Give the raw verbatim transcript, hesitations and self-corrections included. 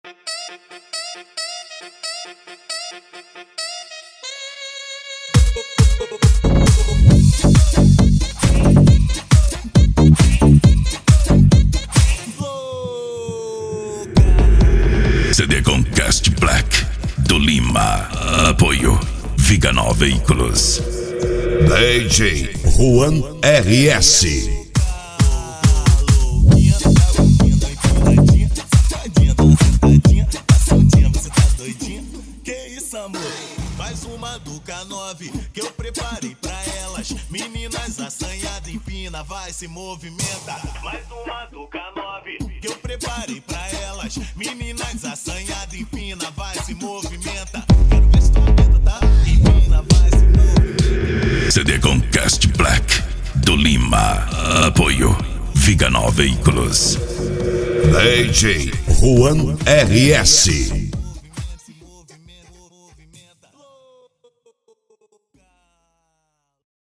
C D com Cast Black do Lima. Apoio Viganó Veículos. D J Juan R S. Mais uma do K nove que eu preparei pra elas. Meninas assanhadas, empina, vai, se movimenta. Mais uma do K nove que eu preparei pra elas. Meninas assanhadas, empina, vai, se movimenta. Quero ver se tu aumenta, tá? Empina, vai, se movimenta. C D com Cast Black do Lima. Apoio Viganó Veículos. D J Juan R S.